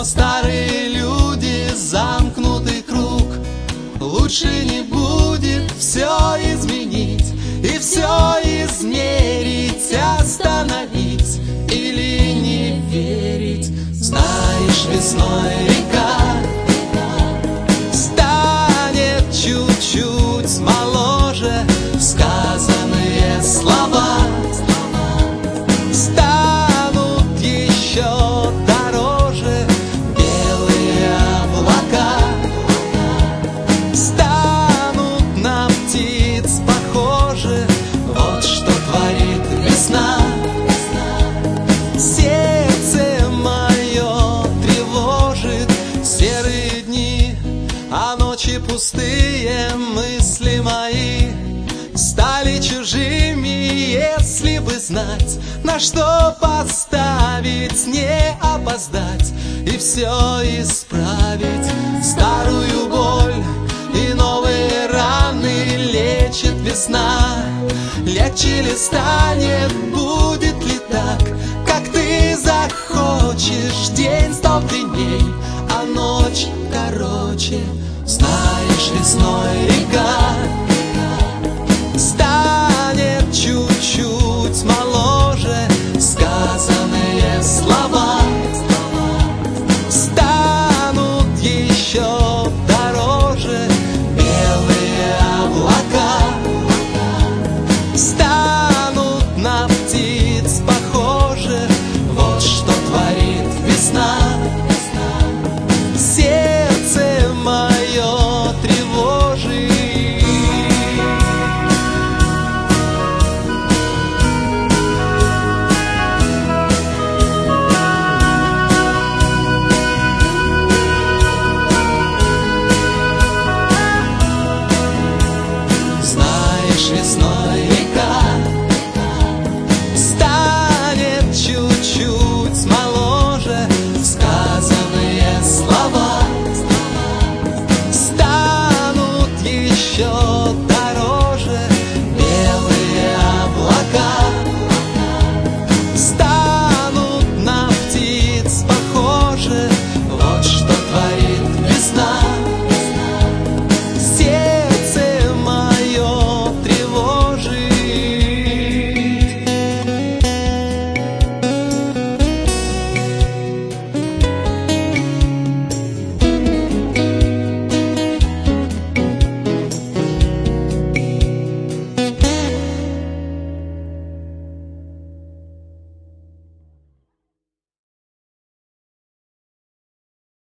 Но старые люди, замкнутый круг, лучше не будет все изменить и все измерить, остановить или не верить. Знаешь, весной река станет чуть-чуть моложе, сказанные слова станут еще дороже, белые облака станут на птиц похожи. Вот что творит весна. Сердце мое тревожит серые дни, а ночи пустые, мысли мои стали чужими. Если бы знать, на что поставить, не опоздать и все исправить. Старую боль и новые раны лечит весна. Легче ли станет, будет ли так, как ты захочешь? День стал длинней, а ночь короче. Знаешь, весной река